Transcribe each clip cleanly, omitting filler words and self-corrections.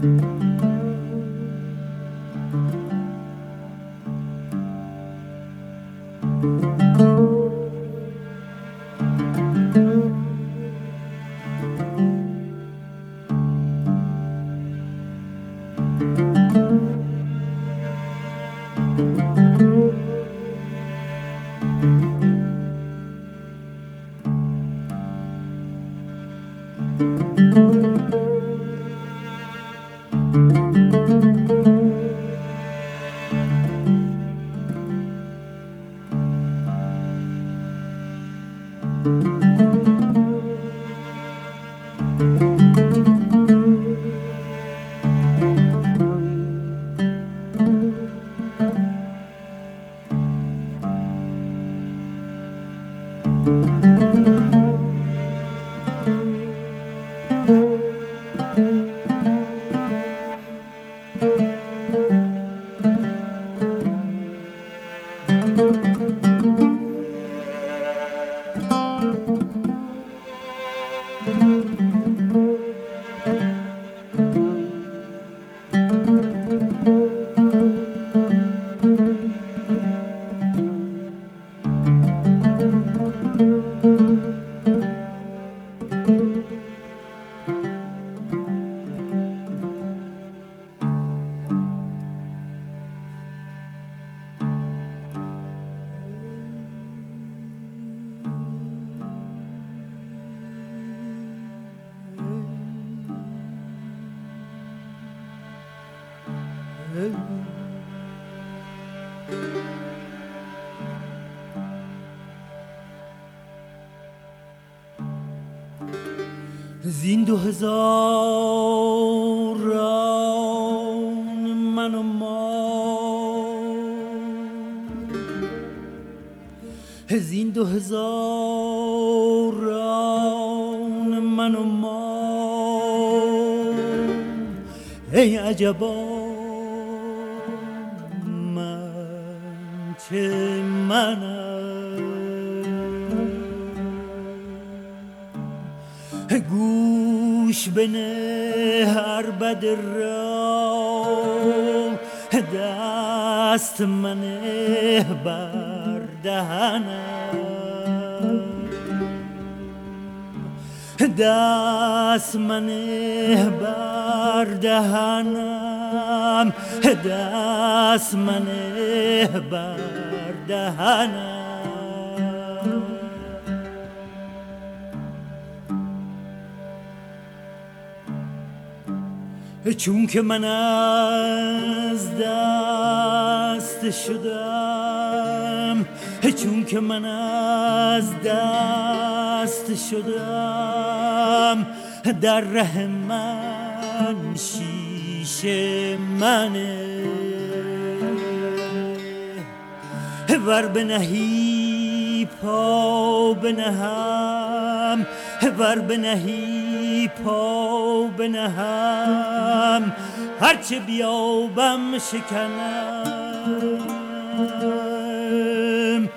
زین 2000 ران من و ما، زین 2000 ران من و ما، ای عجبا من چه منم، گوش بنه عربد را، دست منه بر دهنم، دست منه بر دهنم، دست منه بر دهنم. چون که من از دست شدم، چون که من از دست شدم، در ره من شیشه منه، ور بنهی پا بنهم، ور بنهی پا بنهم، هرچه بیابم شکنم.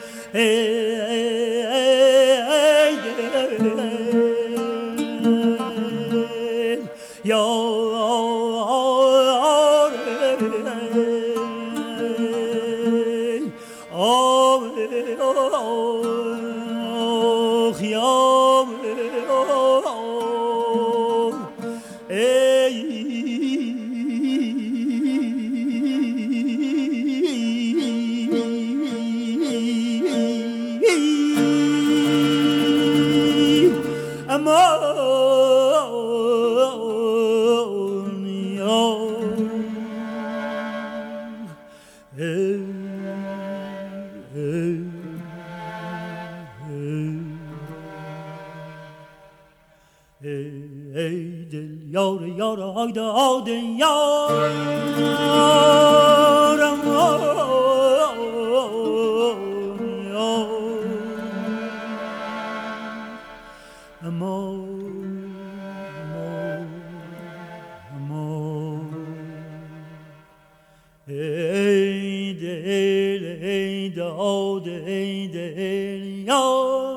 ای دل یار یار آیده آده یارم، اما ای دل ای داد ای دل یار